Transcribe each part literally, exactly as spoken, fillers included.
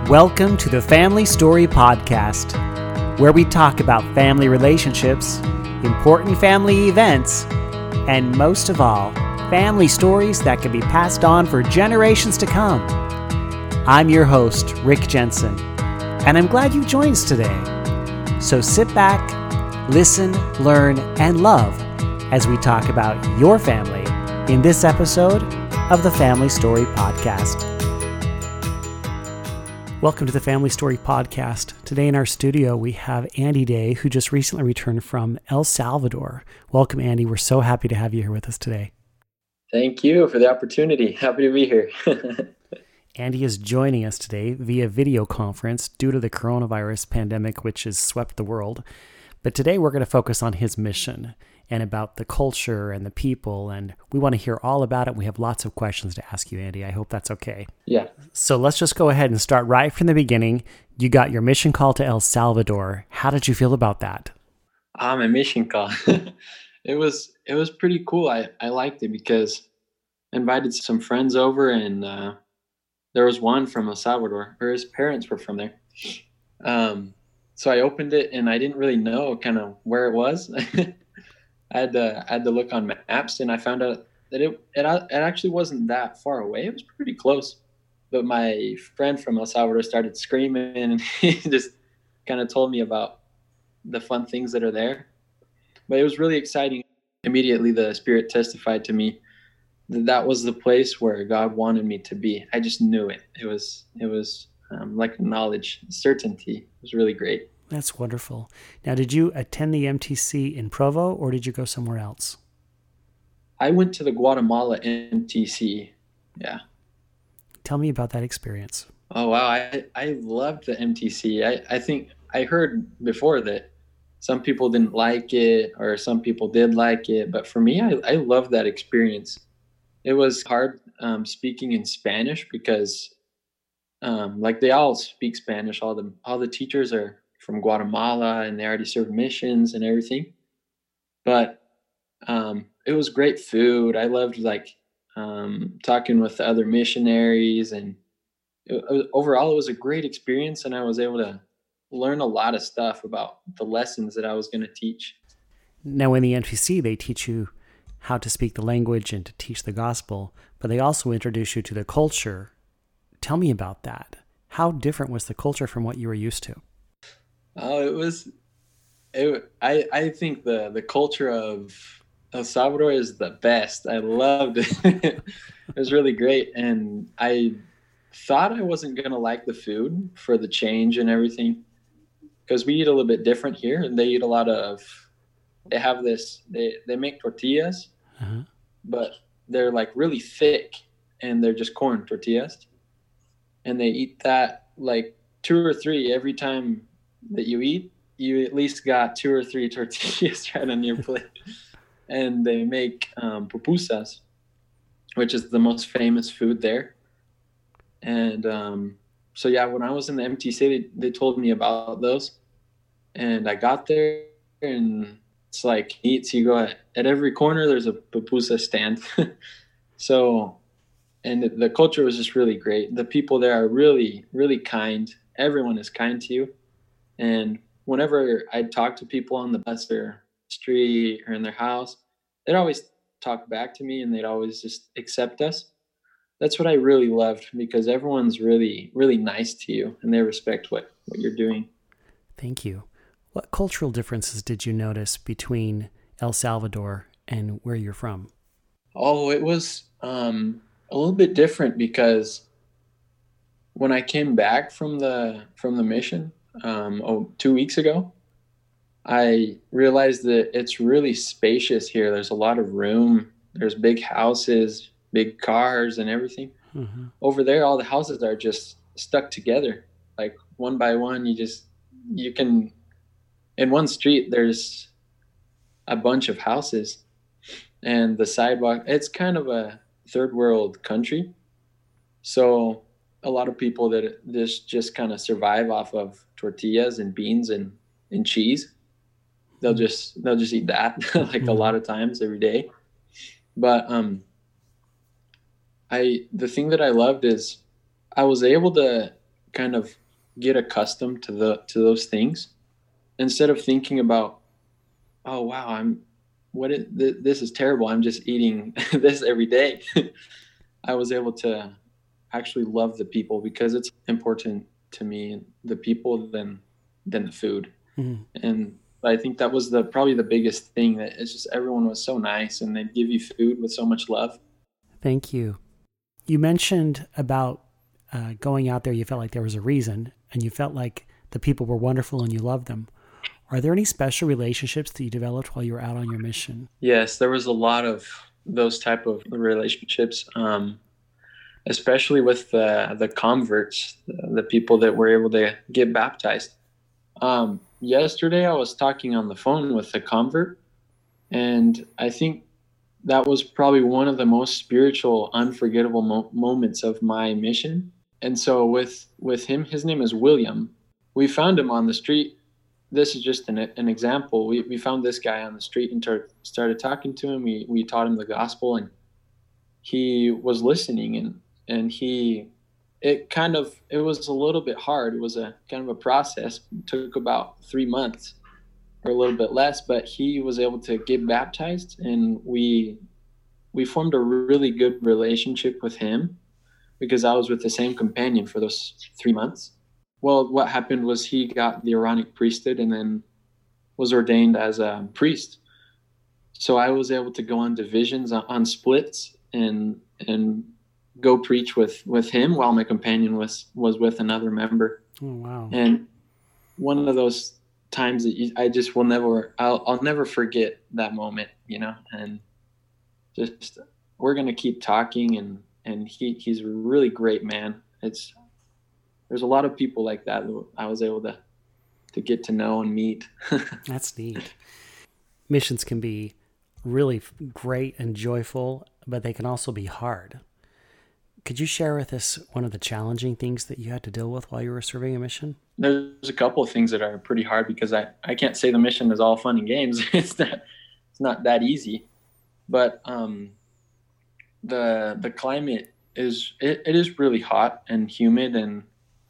Welcome to the Family Story Podcast, where we talk about family relationships, important family events, and most of all, family stories that can be passed on for generations to come. I'm your host, Rick Jensen, and I'm glad you joined us today. So sit back, listen, learn, and love as we talk about your family in this episode of the Family Story Podcast. Welcome to the Family Story Podcast. Today in our studio, we have Andy Day, who just recently returned from El Salvador. Welcome, Andy. We're so happy to have you here with us today. Thank you for the opportunity. Happy to be here. Andy is joining us today via video conference due to the coronavirus pandemic, which has swept the world. But today we're going to focus on his mission and about the culture and the people, and we want to hear all about it. We have lots of questions to ask you, Andy. I hope that's okay. Yeah. So let's just go ahead and start right from the beginning. You got your mission call to El Salvador. How did you feel about that? Ah, my mission call. it was it was pretty cool. I, I liked it because I invited some friends over, and uh, there was one from El Salvador, or his parents were from there. Um, so I opened it, and I didn't really know kind of where it was. I had to I had to look on maps, and I found out that it, it it actually wasn't that far away. It was pretty close. But my friend from El Salvador started screaming, and he just kind of told me about the fun things that are there. But it was really exciting. Immediately, the Spirit testified to me that that was the place where God wanted me to be. I just knew it. It was it was um, like knowledge, certainty. It was really great. That's wonderful. Now, did you attend the M T C in Provo, or did you go somewhere else? I went to the Guatemala M T C. Yeah. Tell me about that experience. Oh, wow. I, I loved the M T C. I, I think I heard before that some people didn't like it or some people did like it. But for me, I, I loved that experience. It was hard um, speaking in Spanish because um, like they all speak Spanish. All the all the teachers are from Guatemala, and they already served missions and everything. But um, it was great food. I loved like um, talking with the other missionaries, and it, it, overall it was a great experience. And I was able to learn a lot of stuff about the lessons that I was going to teach. Now in the M T C, they teach you how to speak the language and to teach the gospel, but they also introduce you to the culture. Tell me about that. How different was the culture from what you were used to? Oh, it was, it, I, I think the, the culture of El Salvador is the best. I loved it. It was really great. And I thought I wasn't going to like the food for the change and everything, because we eat a little bit different here, and they eat a lot of, they have this, they, they make tortillas, uh-huh. but they're like really thick, and they're just corn tortillas. And they eat that like two or three every time that you eat. You at least got two or three tortillas right on your plate. And they make um, pupusas, which is the most famous food there. And um, so, yeah, when I was in the M T C, they, they told me about those. And I got there, and it's like eats. You go at, at every corner, there's a pupusa stand. So, and the, the culture was just really great. The people there are really, really kind. Everyone is kind to you. And whenever I'd talk to people on the bus or street or in their house, they'd always talk back to me, and they'd always just accept us. That's what I really loved, because everyone's really, really nice to you, and they respect what, what you're doing. Thank you. What cultural differences did you notice between El Salvador and where you're from? Oh, it was um, a little bit different, because when I came back from the from the mission um, oh, two weeks ago, I realized that it's really spacious here. There's a lot of room. There's big houses, big cars, and everything. Mm-hmm. Over there, all the houses are just stuck together, like one by one. You just, you can, in one street, there's a bunch of houses, and the sidewalk, it's kind of a third world country. So a lot of people that just, just kind of survive off of tortillas and beans and, and cheese. They'll just they'll just eat that like mm-hmm. a lot of times every day. But um, I the thing that I loved is I was able to kind of get accustomed to the to those things instead of thinking about, oh wow, I'm what is, th- this is terrible. I'm just eating this every day. I was able to actually love the people because it's important to me, the people than than the food. Mm-hmm. And I think that was the probably the biggest thing, that it's just everyone was so nice and they'd give you food with so much love. Thank you. You mentioned about uh, going out there, you felt like there was a reason and you felt like the people were wonderful and you loved them. Are there any special relationships that you developed while you were out on your mission? Yes, there was a lot of those type of relationships, um, especially with the, the converts, the people that were able to get baptized. Um, yesterday, I was talking on the phone with a convert, and I think that was probably one of the most spiritual, unforgettable mo- moments of my mission. And so with, with him, his name is William. We found him on the street. This is just an, an example. We we found this guy on the street and tar- started talking to him. We we taught him the gospel, and he was listening. And and he, it kind of it was a little bit hard. It was a kind of a process. It took about three months or a little bit less, but he was able to get baptized, and we we formed a really good relationship with him because I was with the same companion for those three months. Well, what happened was he got the Aaronic priesthood and then was ordained as a priest. So I was able to go on divisions, on, on splits, and and go preach with, with him while my companion was, was with another member. Oh, wow. And one of those times that you, I just will never, I'll, I'll never forget that moment, you know, and just, we're going to keep talking, and, and he, he's a really great man. It's, There's a lot of people like that that I was able to to get to know and meet. That's neat. Missions can be really great and joyful, but they can also be hard. Could you share with us one of the challenging things that you had to deal with while you were serving a mission? There's a couple of things that are pretty hard because I, I can't say the mission is all fun and games. It's not it's not that easy. But um, the the climate is it, it is really hot and humid, and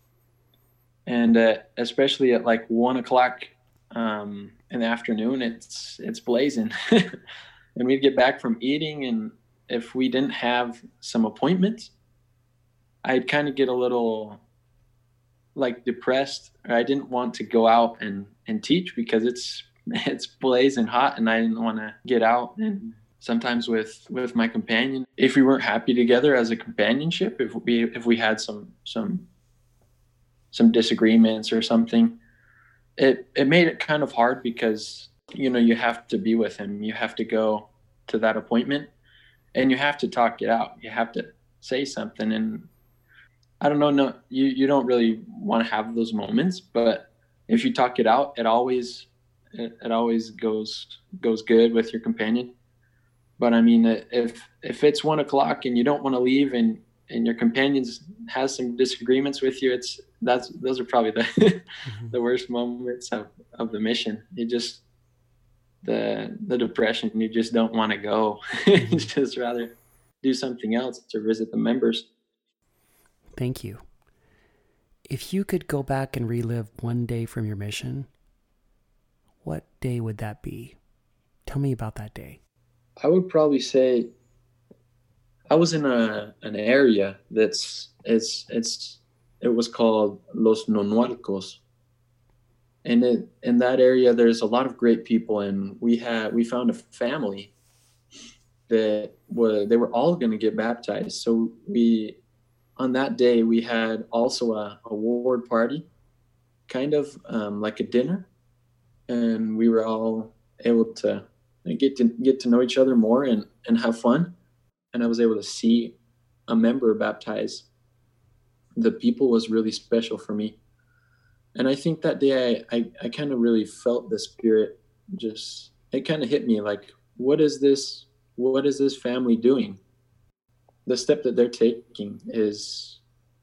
And uh, especially at like one o'clock um, in the afternoon, it's it's blazing. And we'd get back from eating, and if we didn't have some appointments, I'd kind of get a little like depressed. I didn't want to go out and, and teach because it's it's blazing hot, and I didn't want to get out. And sometimes with, with my companion, if we weren't happy together as a companionship, if we if we had some some some disagreements or something, it, it made it kind of hard because, you know, you have to be with him. You have to go to that appointment and you have to talk it out. You have to say something. And I don't know, no, you, you don't really want to have those moments, but if you talk it out, it always, it, it always goes, goes good with your companion. But I mean, if, if it's one o'clock and you don't want to leave, and, and your companions has some disagreements with you, it's, that's, those are probably the, mm-hmm. the worst moments of, of the mission. You just, the, the depression, you just don't want to go. Mm-hmm. You just rather do something else to visit the members. Thank you. If you could go back and relive one day from your mission, what day would that be? Tell me about that day. I would probably say I was in a an area that's it's it's it was called Los Nonualcos, and it, in that area there's a lot of great people, and we had we found a family that were they were all going to get baptized. So we on that day we had also a, a ward party, kind of um, like a dinner, and we were all able to get to get to know each other more and, and have fun. And I was able to see a member baptize. The people was really special for me. And I think that day I, I, I kind of really felt the Spirit. Just, it kind of hit me like, what is this, what is this family doing? The step that they're taking is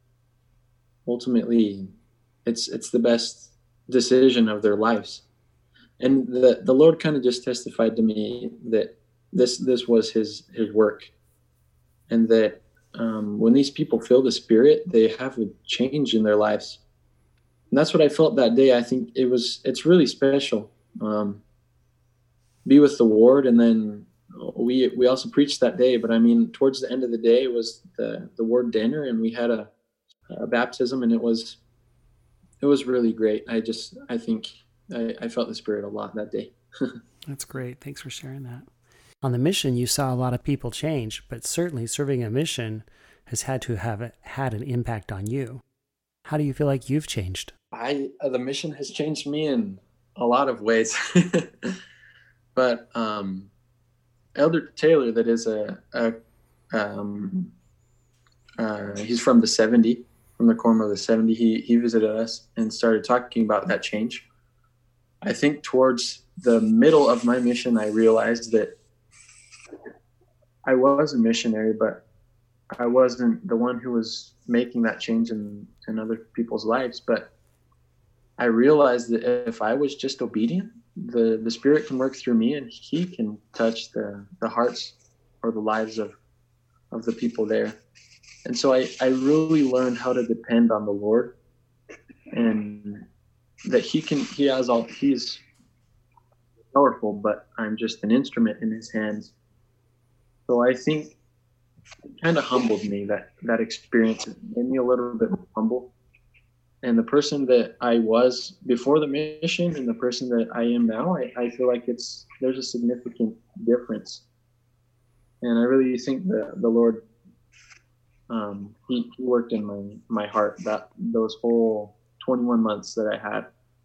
ultimately, it's, it's the best decision of their lives. And the, the Lord kind of just testified to me that this, this was his, his work. And that um, when these people feel the Spirit, they have a change in their lives. And that's what I felt that day. I think it was, it's really special. Um, be with the ward, and then we we also preached that day. But I mean, towards the end of the day, it was the the ward dinner, and we had a, a baptism, and it was it was really great. I just I think I, I felt the Spirit a lot that day. That's great. Thanks for sharing that. On the mission, you saw a lot of people change, but certainly serving a mission has had to have had an impact on you. How do you feel like you've changed? I uh, the mission has changed me in a lot of ways. But um, Elder Taylor, that is a, a um, uh, he's from the seventy, from the quorum of the seventy. He he visited us and started talking about that change. I think towards the middle of my mission, I realized that I was a missionary, but I wasn't the one who was making that change in, in other people's lives. But I realized that if I was just obedient, the, the Spirit can work through me, and he can touch the, the hearts or the lives of, of the people there. And so I, I really learned how to depend on the Lord, and that he can, he has all, he's powerful, but I'm just an instrument in his hands. So I think it kind of humbled me, that, that experience made me a little bit more humble. And the person that I was before the mission and the person that I am now, I, I feel like it's, there's a significant difference. And I really think the, the Lord, um, he, he worked in my, my heart that those whole twenty-one months that I had.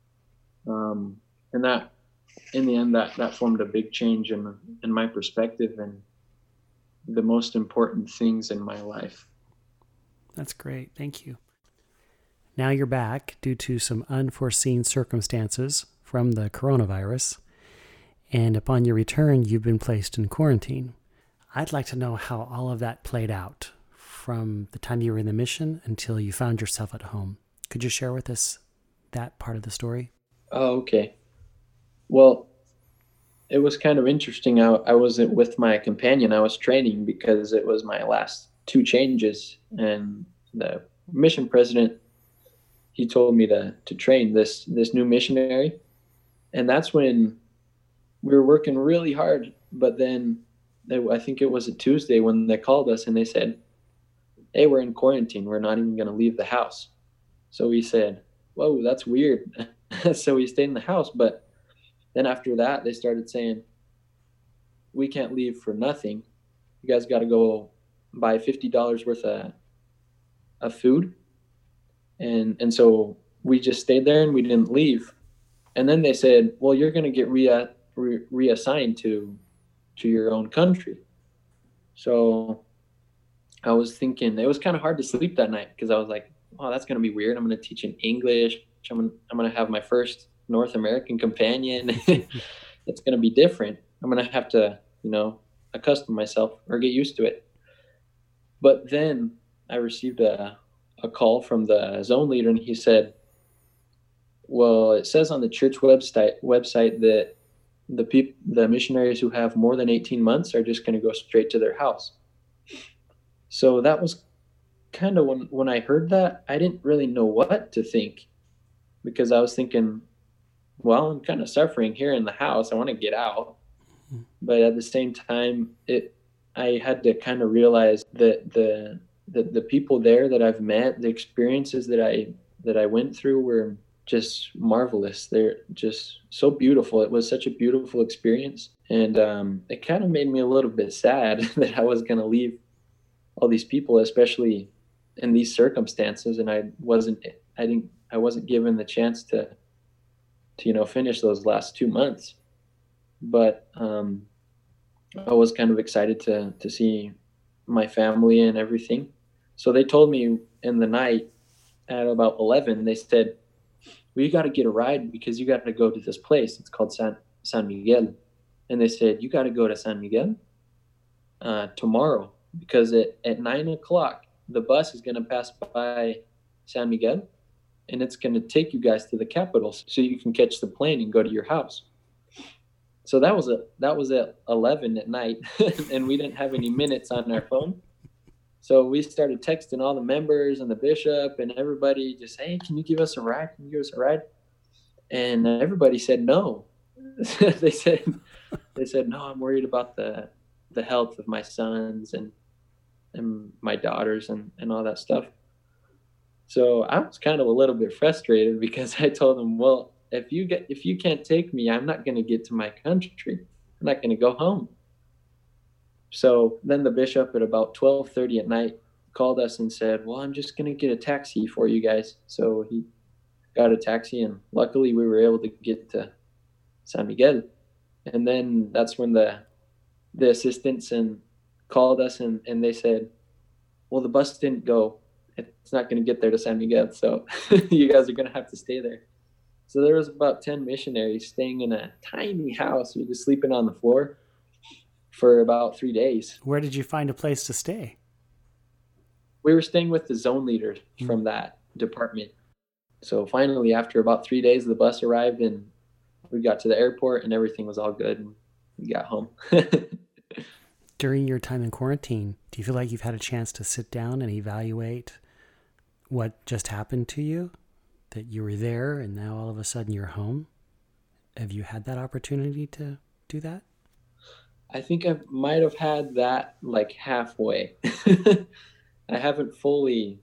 Um, and that, in the end, that, that formed a big change in, in my perspective and the most important things in my life. That's great. Thank you. Now you're back due to some unforeseen circumstances from the coronavirus, and upon your return, you've been placed in quarantine. I'd like to know how all of that played out from the time you were in the mission until you found yourself at home. Could you share with us that part of the story? Oh, okay. Well, it was kind of interesting. I, I wasn't with my companion. I was training because it was my last two changes, and the mission president, he told me to to train this this new missionary. And that's when we were working really hard. But then they, I think it was a Tuesday when they called us and they said, hey, we're in quarantine. We're not even going to leave the house. So we said, whoa, that's weird. So we stayed in the house. But then after that, they started saying, we can't leave for nothing. You guys got to go buy fifty dollars worth of, of food. And and so we just stayed there and we didn't leave. And then they said, well, you're going to get re- re- reassigned to to your own country. So I was thinking, it was kind of hard to sleep that night because I was like, oh, that's going to be weird. I'm going to teach in English. I'm going I'm going to have my first North American companion. It's going to be different. I'm going to have to, you know, accustom myself or get used to it. But then I received a a call from the zone leader, and he said, well, it says on the church website website that the people, the missionaries who have more than eighteen months are just going to go straight to their house. So that was kind of when, when I heard that, I didn't really know what to think, because I was thinking, well, I'm kind of suffering here in the house. I want to get out. But at the same time, it, I had to kind of realize that the, the, the people there that I've met, the experiences that I, that I went through were just marvelous. They're just so beautiful. It was such a beautiful experience. And um, it kind of made me a little bit sad that I was going to leave all these people, especially in these circumstances. And I wasn't, I didn't, I wasn't given the chance to, to, you know, finish those last two months. But um, I was kind of excited to, to see my family and everything. So they told me in the night at about eleven, they said, well, you got to get a ride because you got to go to this place. It's called San, San Miguel. And they said, you got to go to San Miguel uh, tomorrow, because at, at nine o'clock, the bus is going to pass by San Miguel, and it's going to take you guys to the capital so you can catch the plane and go to your house. So that was a that was at eleven at night, and we didn't have any minutes on our phone. So we started texting all the members and the bishop and everybody, just, hey, can you give us a ride? Can you give us a ride? And everybody said no. they said, they said, no, I'm worried about the, the health of my sons and, and my daughters and, and all that stuff. So I was kind of a little bit frustrated because I told them, well, if you get, if you can't take me, I'm not going to get to my country. I'm not going to go home. So then the bishop at about twelve thirty at night called us and said, well, I'm just going to get a taxi for you guys. So he got a taxi, and luckily we were able to get to San Miguel. And then that's when the the assistants and called us and, and they said, well, the bus didn't go. It's not going to get there to San Miguel. So you guys are going to have to stay there. So there was about ten missionaries staying in a tiny house. We were just sleeping on the floor for about three days. Where did you find a place to stay? We were staying with the zone leaders mm-hmm. from that department. So finally, after about three days, the bus arrived and we got to the airport and everything was all good and we got home. During your time in quarantine, do you feel like you've had a chance to sit down and evaluate what just happened to you? That you were there and now all of a sudden you're home? Have you had that opportunity to do that? I think I might have had that like halfway. I haven't fully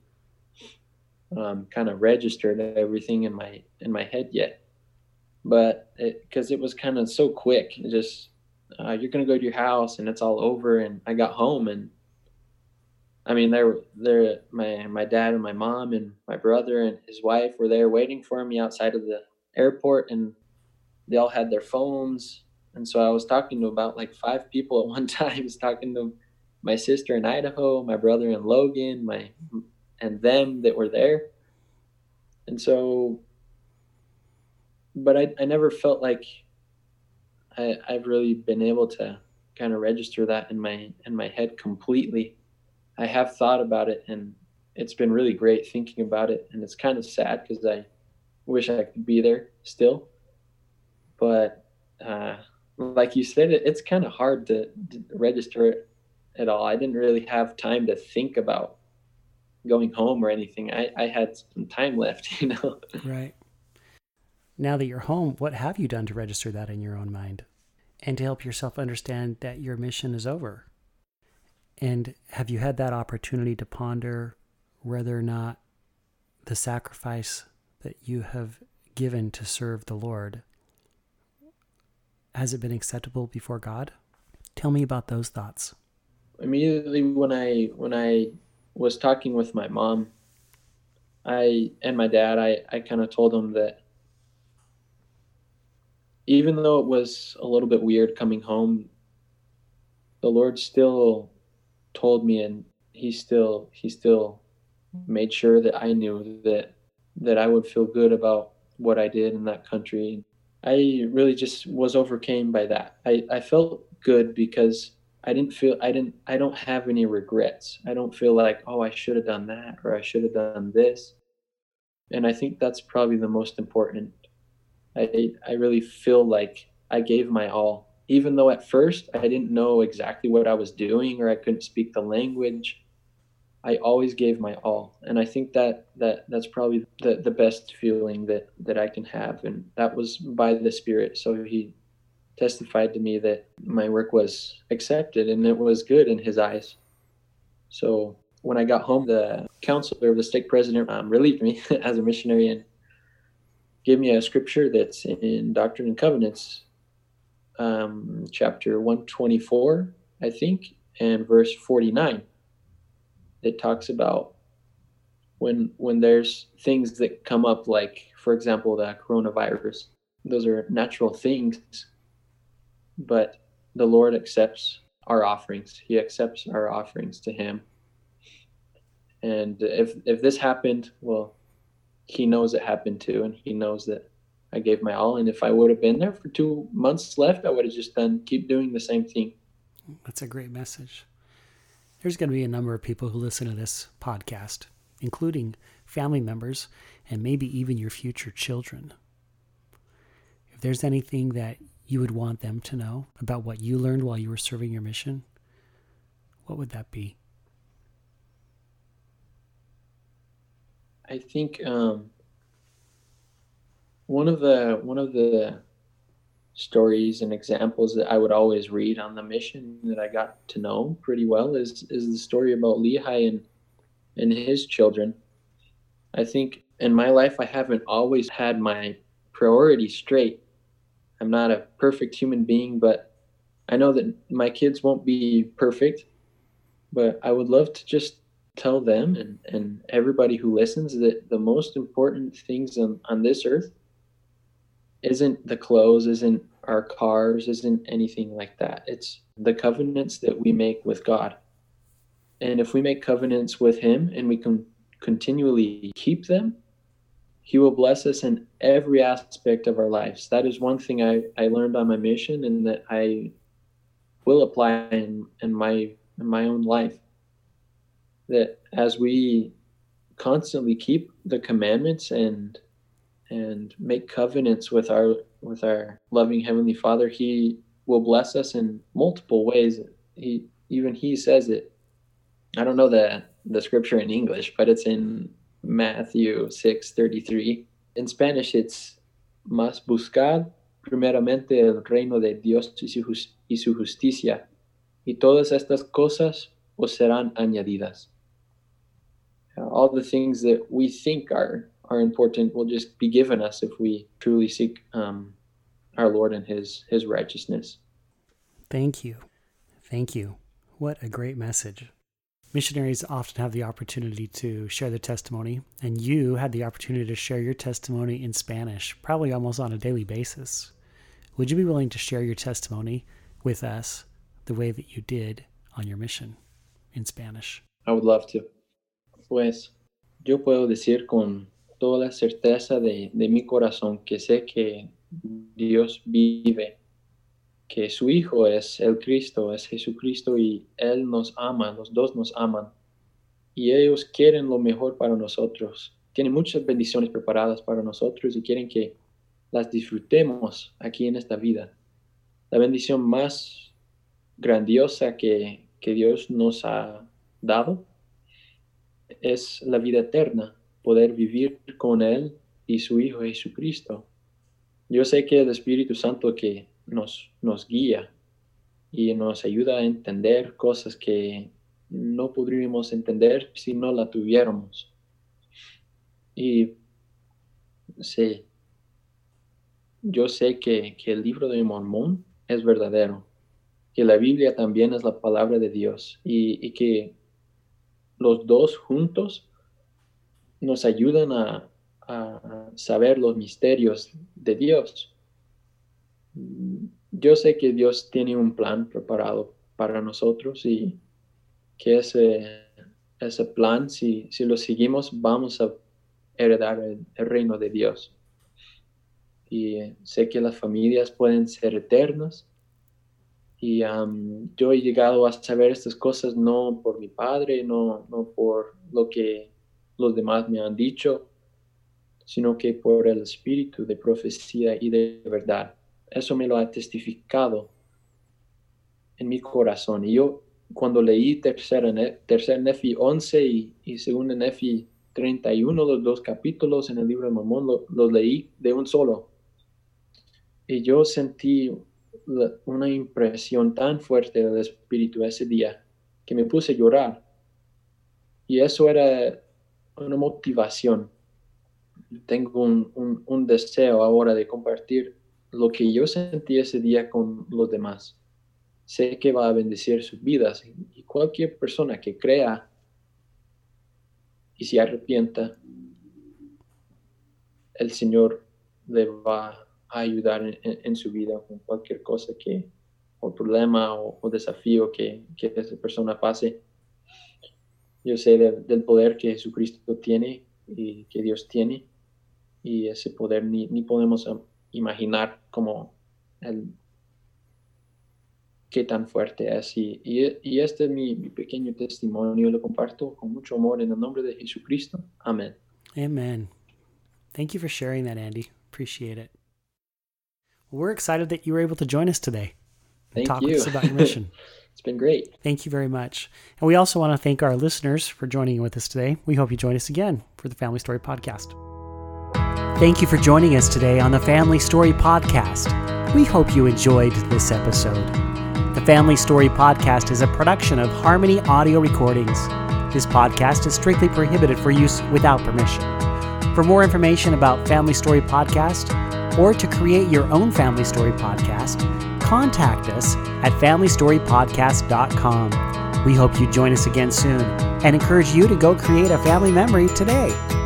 um, kind of registered everything in my in my head yet, but because it, it was kind of so quick, it just uh, you're gonna go to your house and it's all over. And I got home and I mean, there, there, my my dad and my mom and my brother and his wife were there waiting for me outside of the airport, and they all had their phones. And so I was talking to about like five people at one time. I was talking to my sister in Idaho, my brother in Logan, my and them that were there. And so, but I I never felt like I I've really been able to kind of register that in my in my head completely. I have thought about it and it's been really great thinking about it. And it's kind of sad because I wish I could be there still. But uh, like you said, it, it's kind of hard to, to register it at all. I didn't really have time to think about going home or anything. I, I had some time left, you know? Right. Now that you're home, what have you done to register that in your own mind and to help yourself understand that your mission is over? And have you had that opportunity to ponder whether or not the sacrifice that you have given to serve the Lord, has it been acceptable before God? Tell me about those thoughts. Immediately when I when I was talking with my mom, I and my dad, I, I kind of told them that even though it was a little bit weird coming home, the Lord still told me, and he still he still made sure that I knew that that I would feel good about what I did in that country. I really just was overcame by that. I, I felt good because I didn't feel I didn't I don't have any regrets. I don't feel like, oh, I should have done that or I should have done this. And I think that's probably the most important. I I really feel like I gave my all. Even though at first I didn't know exactly what I was doing or I couldn't speak the language, I always gave my all. And I think that, that that's probably the, the best feeling that, that I can have. And that was by the Spirit. So he testified to me that my work was accepted and it was good in his eyes. So when I got home, the counselor of the stake president um, relieved me as a missionary and gave me a scripture that's in Doctrine and Covenants, um, chapter one twenty-four, I think, and verse forty-nine. It talks about when when there's things that come up, like, for example, the coronavirus. Those are natural things, but the Lord accepts our offerings. He accepts our offerings to him. And if if this happened, well, he knows it happened too, and he knows that I gave my all. And if I would have been there for two months left, I would have just done keep doing the same thing. That's a great message. There's going to be a number of people who listen to this podcast, including family members and maybe even your future children. If there's anything that you would want them to know about what you learned while you were serving your mission, what would that be? I think um, one of the one of the stories and examples that I would always read on the mission that I got to know pretty well is is the story about Lehi and and his children. I think in my life I haven't always had my priorities straight. I'm not a perfect human being, but I know that my kids won't be perfect. But I would love to just tell them and, and everybody who listens that the most important things on, on this earth isn't the clothes, isn't our cars, isn't anything like that. It's the covenants that we make with God. And if we make covenants with him and we can continually keep them, he will bless us in every aspect of our lives. That is one thing I, I learned on my mission and that I will apply in, in my in my own life. That as we constantly keep the commandments and and make covenants with our with our loving Heavenly Father, he will bless us in multiple ways. He even he says it. I don't know the the scripture in English, but it's in Matthew six thirty-three. In Spanish, it's mas buscad primeramente el reino de Dios y su, y su justicia, y todas estas cosas os serán añadidas. All the things that we think are are important will just be given us if we truly seek um, our Lord and his his righteousness. Thank you. Thank you. What a great message. Missionaries often have the opportunity to share their testimony, and you had the opportunity to share your testimony in Spanish, probably almost on a daily basis. Would you be willing to share your testimony with us the way that you did on your mission in Spanish? I would love to. Pues yo puedo decir con toda la certeza de, de mi corazón que sé que Dios vive, que su Hijo es el Cristo, es Jesucristo, y Él nos ama, los dos nos aman, y ellos quieren lo mejor para nosotros. Tienen muchas bendiciones preparadas para nosotros y quieren que las disfrutemos aquí en esta vida. La bendición más grandiosa que, que Dios nos ha dado es la vida eterna, poder vivir con Él y su Hijo Jesucristo. Yo sé que el Espíritu Santo que nos, nos guía y nos ayuda a entender cosas que no podríamos entender si no la tuviéramos. Y sí, yo sé que, que el libro de Mormón es verdadero, que la Biblia también es la palabra de Dios y, y que los dos juntos nos ayudan a, a saber los misterios de Dios. Yo sé que Dios tiene un plan preparado para nosotros y que ese, ese plan, si, si lo seguimos, vamos a heredar el, el reino de Dios. Y sé que las familias pueden ser eternas. Y um, yo he llegado a saber estas cosas no por mi padre, no, no por lo que los demás me han dicho, sino que por el espíritu de profecía y de verdad. Eso me lo ha testificado en mi corazón. Y yo, cuando leí tercera, tercer Nefi once y, y segunda Nefi treinta y uno, los dos capítulos en el libro de Mormón, los lo leí de un solo. Y yo sentí una impresión tan fuerte del Espíritu ese día que me puse a llorar. Y eso era una motivación. Tengo un, un, un deseo ahora de compartir lo que yo sentí ese día con los demás. Sé que va a bendecir sus vidas y cualquier persona que crea y se arrepienta, el Señor le va a ayudar en, en su vida con cualquier cosa que, o problema o, o desafío que, que esa persona pase. Yo sé de, del poder que Jesucristo tiene y que Dios tiene, y ese poder ni, ni podemos imaginar como el, qué tan fuerte es. Y, y, y este es mi, mi pequeño testimonio, lo comparto con mucho amor en el nombre de Jesucristo. Amén. Amen. Thank you for sharing that, Andy. Appreciate it. We're excited that you were able to join us today and Thank talk you. with us about your mission. it's been great. Thank you very much. And we also want to thank our listeners for joining with us today. We hope you join us again for the Family Story Podcast. Thank you for joining us today on the Family Story Podcast. We hope you enjoyed this episode. The Family Story Podcast is a production of Harmony Audio Recordings. This podcast is strictly prohibited for use without permission. For more information about Family Story Podcast, or to create your own Family Story Podcast, contact us at family story podcast dot com. We hope you join us again soon and encourage you to go create a family memory today.